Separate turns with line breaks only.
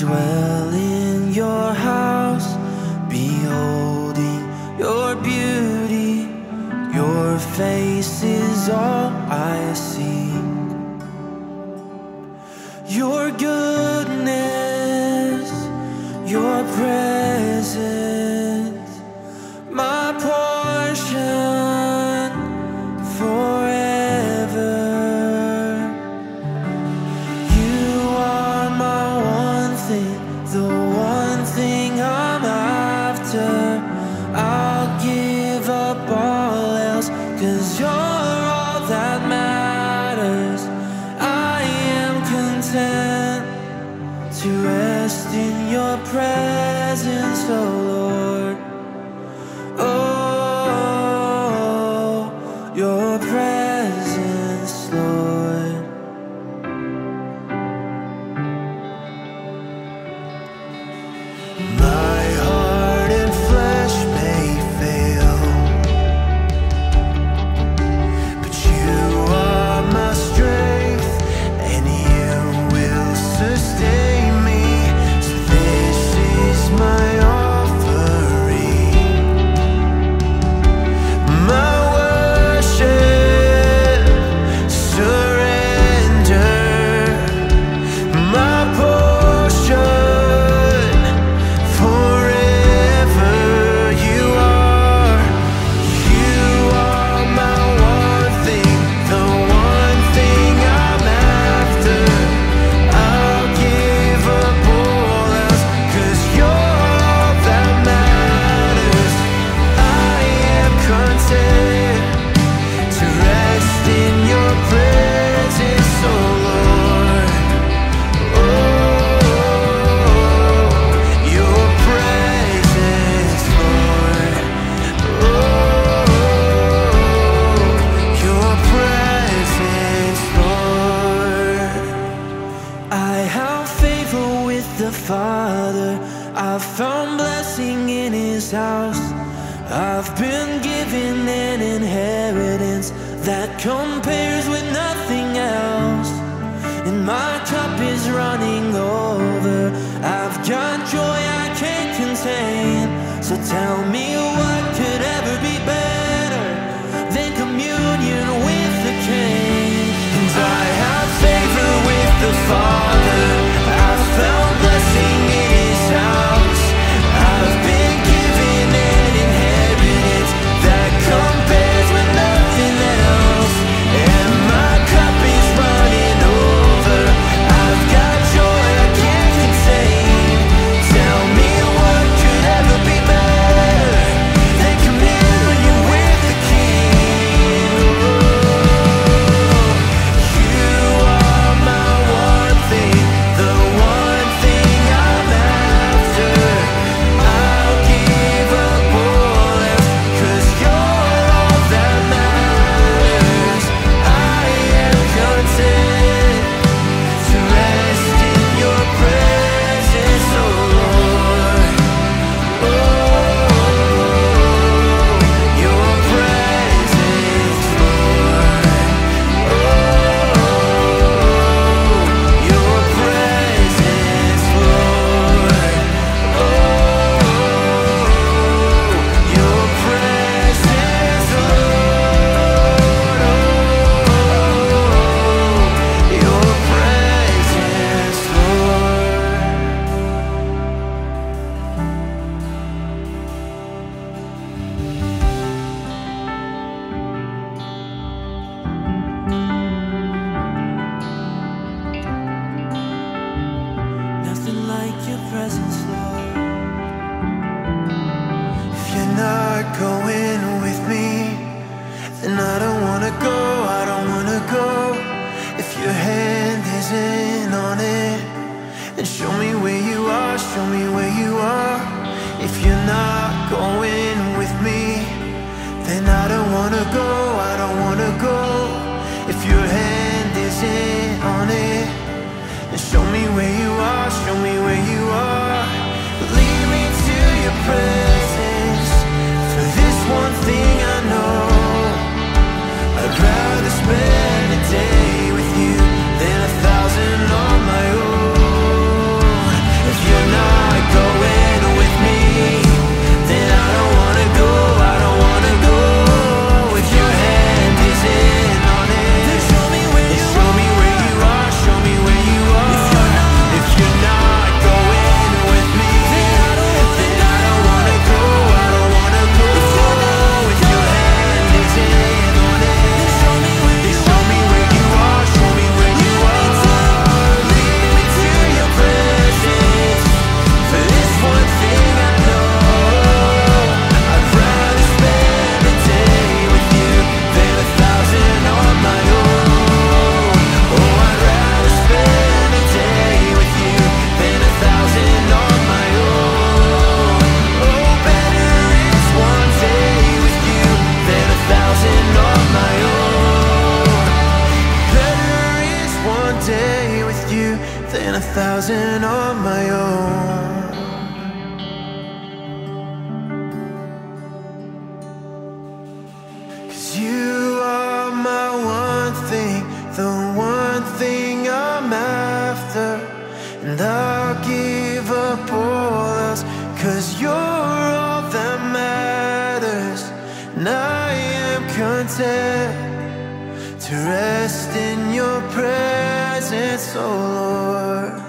dwell in your house, beholding your beauty. Your face is all I see. Your goodness, your presence, my portion forever. You are my one thing, the one thing I'm after. I'll give up all else, 'cause you're all that matters. I am content to rest in your presence, oh Lord. Oh, your presence, Lord. My heart and flesh may fail, but you are my strength, and you will sustain me. So this is my offering, my worship, surrender, my portion forever. You are my one thing, the one thing I'm after. I'll give up all else, 'cause you're all that matters. I am content to rest in your presence, oh Lord. Oh, your presence, Lord. Oh, your presence, Lord. I have favor with the Father. I've found blessing in His house. I've been given an inheritance that compares with nothing else, and my cup is running over. I've got joy I can't contain. So tell me, what could ever be better than communion with the King? And I have favor with the Father. I've found blessing in His house. I've been given an inheritance that compares with nothing else, and my cup is running over. I've got joy I can't contain. Tell me, what could ever be better than communion with the King? You are my one thing, the one thing I'm after. I'll give up all else, 'cause you're all that matters. I am content to rest in your presence, oh Lord. Oh, your presence, Lord. Oh, your presence, Lord. Oh, your presence, Lord. Oh, your presence, Lord. Nothing like your presence, Lord. If you're not going with me, then I don't wanna go, I don't wanna go. If your hand isn't on it, then show me where you are, show me where you are. If you're not going with me, then I don't wanna go, I don't wanna go. If your hand isn't on it, then show me where you are, show me where you are. Lead me to your presence, for this one thing I know. I'd rather spend a day with you than 1,000 on my own. If content to rest in your presence, oh Lord.